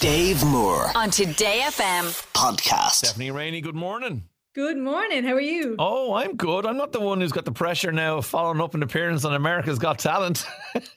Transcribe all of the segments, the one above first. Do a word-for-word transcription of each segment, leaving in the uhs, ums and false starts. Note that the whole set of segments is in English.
Dave Moore on Today F M podcast. Stephanie Rainey, good morning. Good morning. How are you? Oh, I'm good. I'm not the one who's got the pressure now of following up an appearance on America's Got Talent.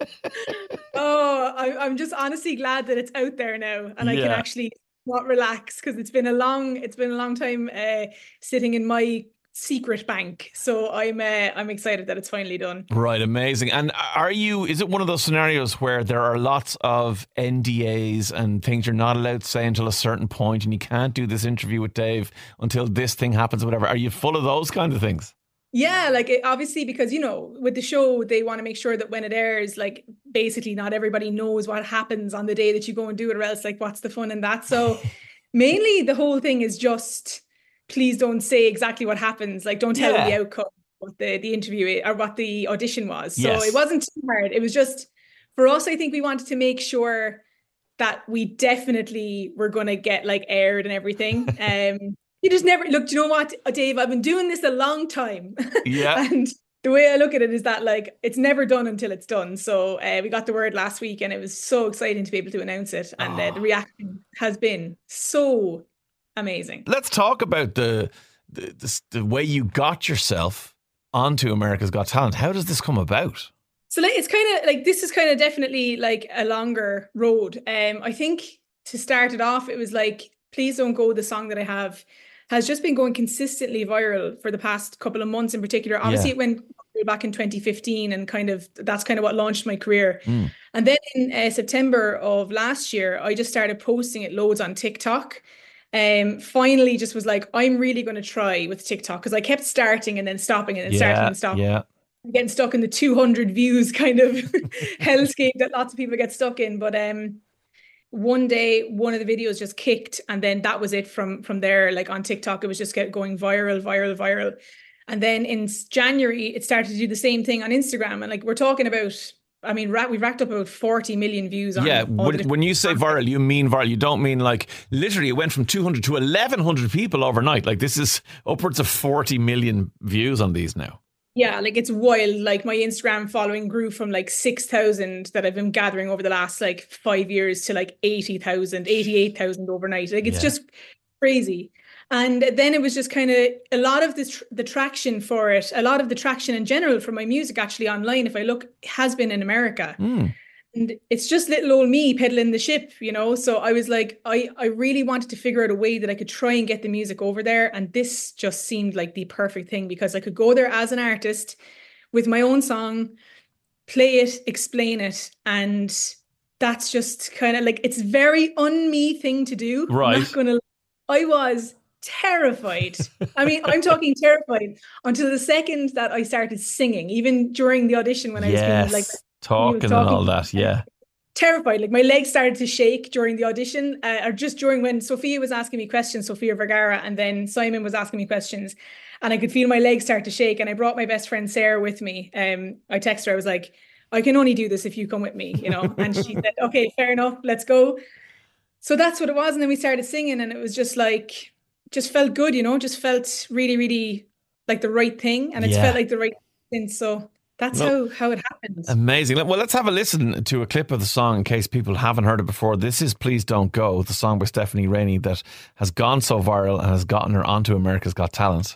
oh, I, I'm just honestly glad that it's out there now, and I Yeah. can actually not relax because it's been a long, it's been a long time uh, sitting in my secret bank. So I'm, uh, I'm excited that it's finally done. Right, amazing. And are you? Is it one of those scenarios where there are lots of N D As and things you're not allowed to say until a certain point, and you can't do this interview with Dave until this thing happens, or whatever? Are you full of those kind of things? Yeah, like it, obviously, because, you know, with the show, they want to make sure that when it airs, like basically not everybody knows what happens on the day that you go and do it, or else like what's the fun in that? So mainly the whole thing is just, please don't say exactly what happens. Like don't tell Yeah. the outcome of what the, the interview or what the audition was. So Yes. it wasn't too hard. It was just, for us, I think we wanted to make sure that we definitely were going to get like aired and everything. Um, You just never look. Do you know what, Dave? I've been doing this a long time. Yeah. And the way I look at it is that like it's never done until it's done. So uh, we got the word last week, and it was so exciting to be able to announce it. And uh, the reaction has been so amazing. Let's talk about the, the the the way you got yourself onto America's Got Talent. How does this come about? So like, it's kind of like, this is kind of definitely like a longer road. Um, I think to start it off, it was like, Please Don't Go, the song that I have, has just been going consistently viral for the past couple of months in particular. Obviously, Yeah. it went back in twenty fifteen, and kind of that's kind of what launched my career. Mm. And then in uh, September of last year, I just started posting it loads on TikTok. Um, finally, just was like, I'm really going to try with TikTok, because I kept starting and then stopping and then starting Yeah, and stopping. yeah. Getting stuck in the two hundred views kind of hellscape that lots of people get stuck in. But um, one day, one of the videos just kicked, and then that was it from from there. Like on TikTok, it was just get going viral, viral, viral. And then in s- January, it started to do the same thing on Instagram. And like we're talking about, I mean, ra- we've racked up about forty million views on. Yeah, all the when, different- when you say viral, you mean viral. You don't mean like literally it went from two hundred to eleven hundred people overnight. Like this is upwards of forty million views on these now. Yeah, like it's wild. Like my Instagram following grew from like six thousand that I've been gathering over the last like five years to like eighty thousand, eighty-eight thousand overnight. Like it's Yeah. just crazy. And then it was just kind of a lot of this, the traction for it, a lot of the traction in general for my music actually online, if I look, has been in America. Mm. And it's just little old me peddling the ship, you know? So I was like, I, I really wanted to figure out a way that I could try and get the music over there. And this just seemed like the perfect thing, because I could go there as an artist with my own song, play it, explain it. And that's just kind of like, it's very un-me thing to do. I'm Right. not gonna, I was terrified. I mean, I'm talking terrified until the second that I started singing, even during the audition when I was Yes, being like, talking, and talking. all that. Yeah. terrified. Like my legs started to shake during the audition, uh, or just during when Sophia was asking me questions, Sophia Vergara, and then Simon was asking me questions, and I could feel my legs start to shake. And I brought my best friend Sarah with me. Um, I texted her. I was like, I can only do this if you come with me, you know. And she said, okay, fair enough, let's go. So that's what it was. And then we started singing, and it was just like, just felt good, you know. Just felt really, really like the right thing, and it's Yeah. felt like the right thing. So that's Well, how how it happened. Amazing. Well, let's have a listen to a clip of the song in case people haven't heard it before. This is Please Don't Go, the song by Stephanie Rainey that has gone so viral and has gotten her onto America's Got Talent.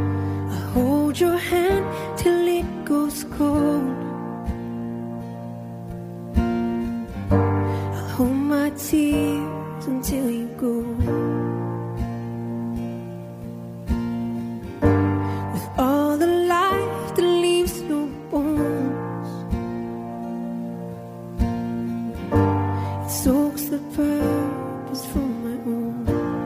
I hold your hand till it goes cold. I'll hold my tears until you go. With all the life that leaves no bones, it soaks the purpose from my own.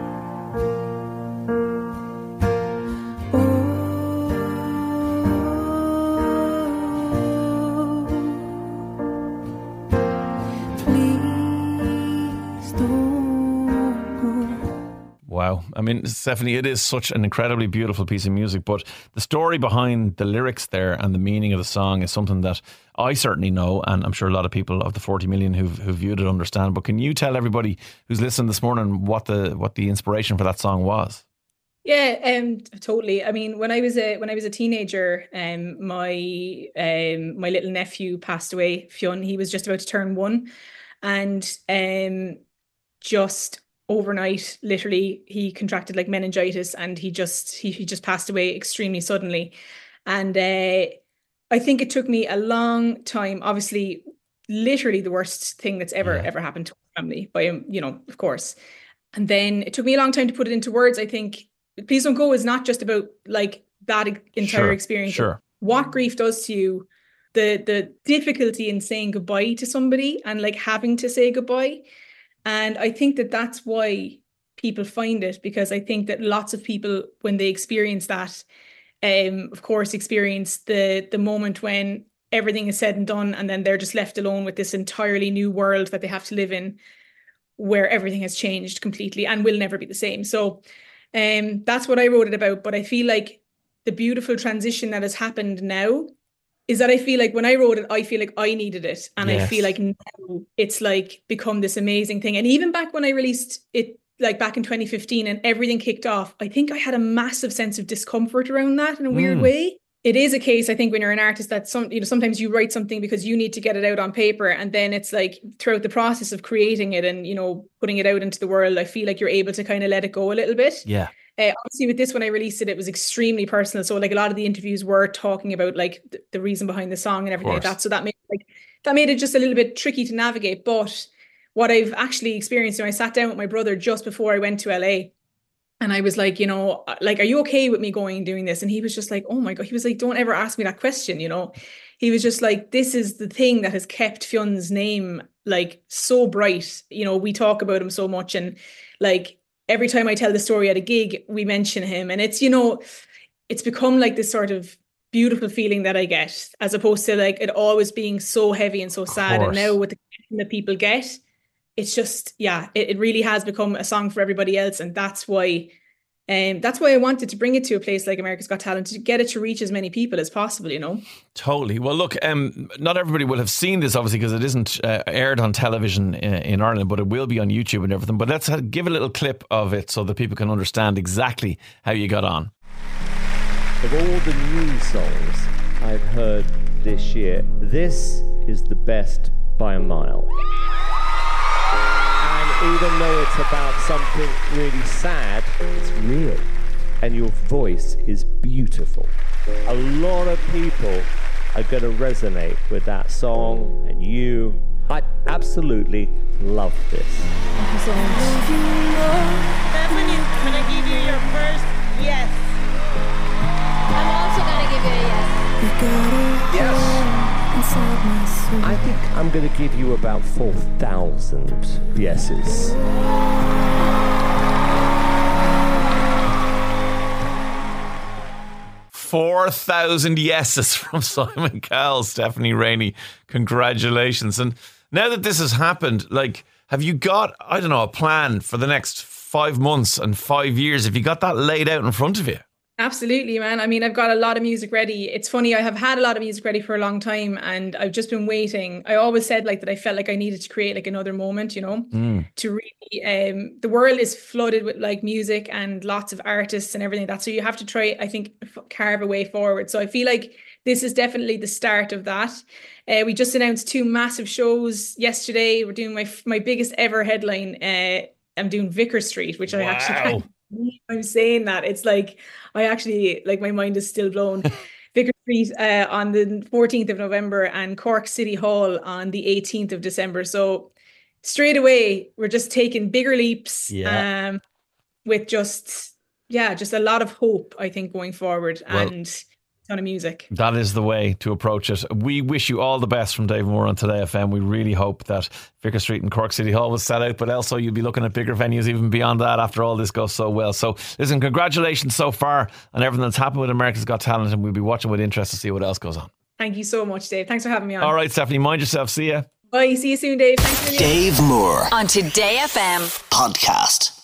Wow. I mean, Stephanie, it is such an incredibly beautiful piece of music, but the story behind the lyrics there and the meaning of the song is something that I certainly know, and I'm sure a lot of people of the forty million who've, who've viewed it understand. But can you tell everybody who's listening this morning what the what the inspiration for that song was? Yeah, um, totally. I mean, when I was a when I was a teenager, um, my um, my little nephew passed away. Fionn, he was just about to turn one, and um, just overnight, literally, he contracted like meningitis, and he just he, he just passed away extremely suddenly. And uh, I think it took me a long time, obviously, literally the worst thing that's ever, yeah. ever happened to my family, by, you know, of course. And then it took me a long time to put it into words. I think Please Don't Go is not just about like that entire sure, experience. Sure. What grief does to you, the the difficulty in saying goodbye to somebody and like having to say goodbye. And I think that that's why people find it, because I think that lots of people, when they experience that, um, of course, experience the the moment when everything is said and done, and then they're just left alone with this entirely new world that they have to live in, where everything has changed completely and will never be the same. So um, that's what I wrote it about. But I feel like the beautiful transition that has happened now is that I feel like when I wrote it, I feel like I needed it. And yes. I feel like now it's like become this amazing thing. And even back when I released it, like back in twenty fifteen and everything kicked off, I think I had a massive sense of discomfort around that in a weird mm. way. It is a case, I think, when you're an artist that some, you know, sometimes you write something because you need to get it out on paper, and then it's like throughout the process of creating it and, you know, putting it out into the world, I feel like you're able to kind of let it go a little bit. Yeah. Uh, obviously, with this, when I released it, it was extremely personal. So, like, a lot of the interviews were talking about like the, the reason behind the song and everything like that. So that made like that made it just a little bit tricky to navigate. But what I've actually experienced, you know, I sat down with my brother just before I went to L A. And I was like, you know, like, are you okay with me going and doing this? And he was just like, oh my God. He was like, don't ever ask me that question, you know. He was just like, this is the thing that has kept Fionnu's name like so bright. You know, we talk about him so much, and like every time I tell the story at a gig, we mention him. And it's, you know, it's become like this sort of beautiful feeling that I get, as opposed to like it always being so heavy and so sad. And now with the connection that people get, it's just, yeah, it, it really has become a song for everybody else. And that's why um, that's why I wanted to bring it to a place like America's Got Talent, to get it to reach as many people as possible, you know? Totally. Well, look, um, not everybody will have seen this, obviously, because it isn't uh, aired on television in, in Ireland, but it will be on YouTube and everything. But let's have, give a little clip of it so that people can understand exactly how you got on. Of all the new songs I've heard this year, this is the best by a mile. Even though it's about something really sad, it's real. And your voice is beautiful. A lot of people are going to resonate with that song, and you. I absolutely love this. Stephanie, can I give you your first yes? I'm also going to give you a yes. Yes. I think I'm going to give you about four thousand yeses. four thousand yeses from Simon Cowell, Stephanie Rainey. Congratulations. And now that this has happened, like, have you got, I don't know, a plan for the next five months and five years? Have you got that laid out in front of you? Absolutely, man. I mean, I've got a lot of music ready. It's funny, I have had a lot of music ready for a long time, and I've just been waiting. I always said like that I felt like I needed to create like another moment, you know, mm. to really, um, the world is flooded with like music and lots of artists and everything like that. So you have to try, I think, carve a way forward. So I feel like this is definitely the start of that. Uh, we just announced two massive shows yesterday. We're doing my my biggest ever headline. Uh, I'm doing Vicar Street, which I wow. actually can't believe I'm saying that. It's like, I actually, like, my mind is still blown. Vicar Street uh, on the fourteenth of November and Cork City Hall on the eighteenth of December. So straight away, we're just taking bigger leaps yeah. um, with just, yeah, just a lot of hope, I think, going forward. Well, and a ton of music. That is the way to approach it. We wish you all the best from Dave Moore on Today F M. We really hope that Vicar Street and Cork City Hall will sell out, but also you'll be looking at bigger venues even beyond that after all this goes so well. So listen, congratulations so far on everything that's happened with America's Got Talent, and we'll be watching with interest to see what else goes on. Thank you so much, Dave. Thanks for having me on. All right, Stephanie, mind yourself. See ya. Bye. See you soon, Dave. Thanks for Dave Moore on Today F M podcast.